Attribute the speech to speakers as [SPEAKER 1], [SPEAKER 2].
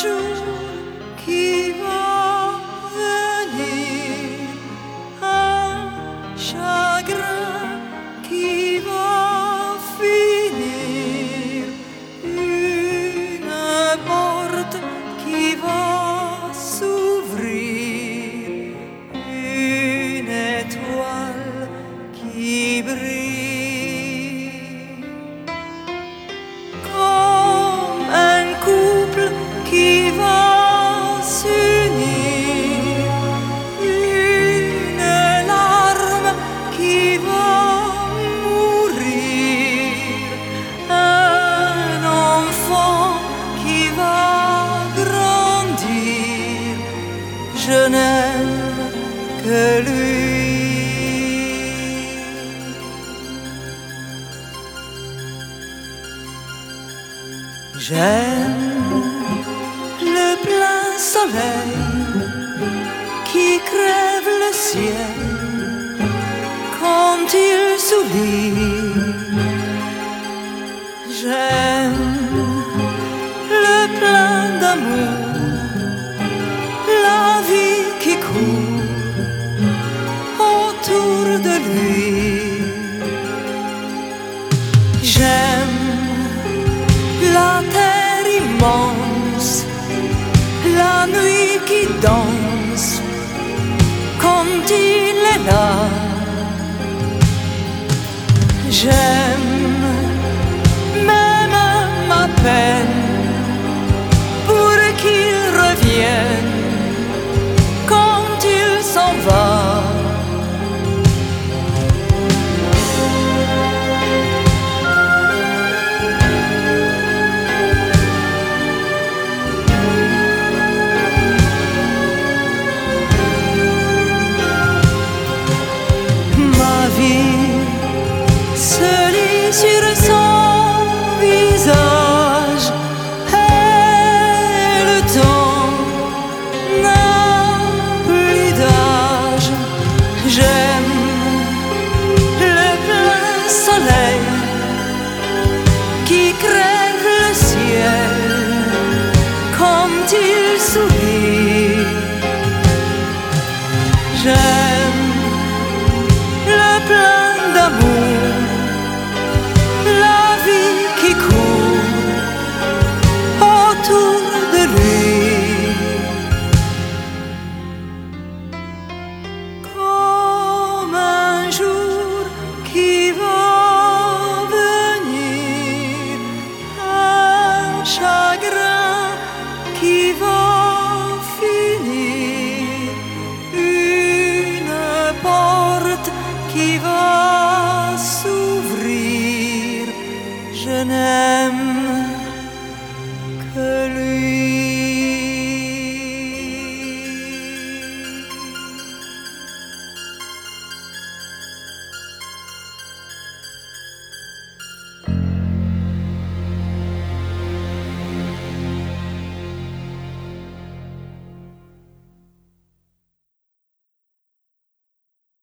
[SPEAKER 1] jour qui va venir, un chagrin qui va finir, une porte qui va s'ouvrir, une étoile qui brille. Comme un couple qui va s'unir, une larme qui va mourir, un enfant qui va grandir. Je n'aime que lui. J'aime le plein soleil qui crève le ciel quand il sourit. J'aime le plein d'amour, la vie qui court autour de lui. J'aime la terre immense, la nuit qui danse quand il est là. J'aime même ma peine pour qu'il revienne quand il s'en va. Se lit sur son visage et le temps n'a plus d'âge. J'aime le plein soleil qui crève le ciel quand il sourit. J'aime le plein d'amour, la vie qui court autour de lui. Comme un jour qui va venir, un chagrin qui va finir, une porte qui va